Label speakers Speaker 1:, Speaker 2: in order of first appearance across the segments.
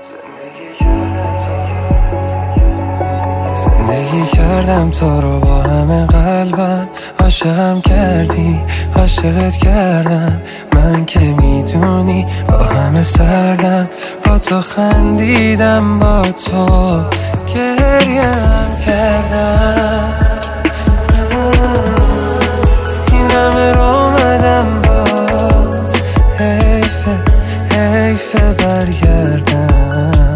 Speaker 1: زندگی کردم تو رو با همه قلبم، عاشقم کردی عاشقت کردم، من که میدونی با همه سردم، با تو خندیدم با تو گریم کردم، این همه رو اومدم باز، حیفه برگردم.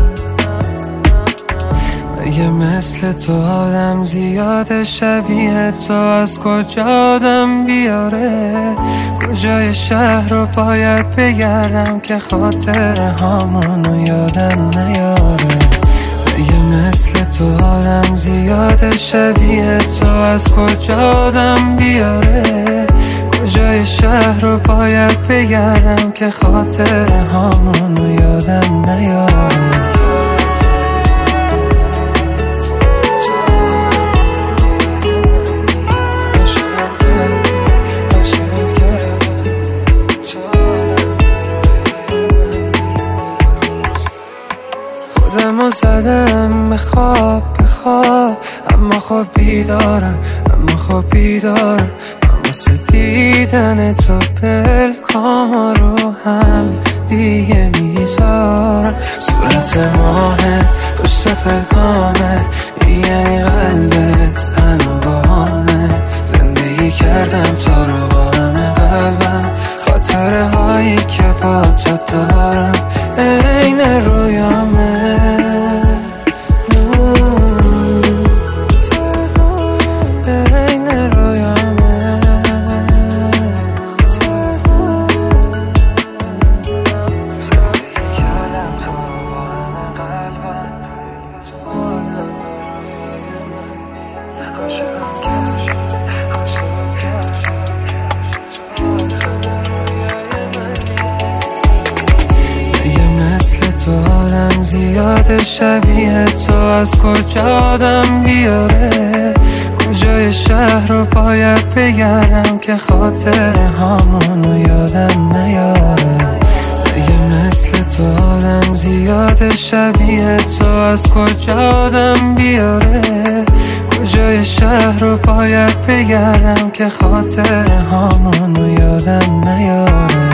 Speaker 1: مگه مثل تو آدم زیاده شبیه تو از کجا آدم بیاره؟ کجای شهر رو باید بگردم که خاطر هامونو یادم نیاره؟ مگه مثل تو آدم زیاده شبیه تو از کجا آدم بیاره؟ کجای شهر رو باید بگردم که خاطر هامونو یادم نیاره؟ خودمو زدم به خواب اما خب بیدارم من واسه دیدن تو پلکام رو هم دیگه میذارم، صورت ماهت پشت پلکامت یعنی قلبت هنو با همه، زندگی کردم تو رو با همه قلبم، خاطره هایی که با تو دارم این رویامه. زیاده شبیه تو از کجا آدم بیاره؟ کجای شهر رو باید بگردم که خاطر هامونو یادم نیاره؟ مگه مثل تو آدم زیاده شبیه تو از کجا آدم بیاره؟ کجای شهر رو باید بگردم که خاطر هامونو یادم نیاره؟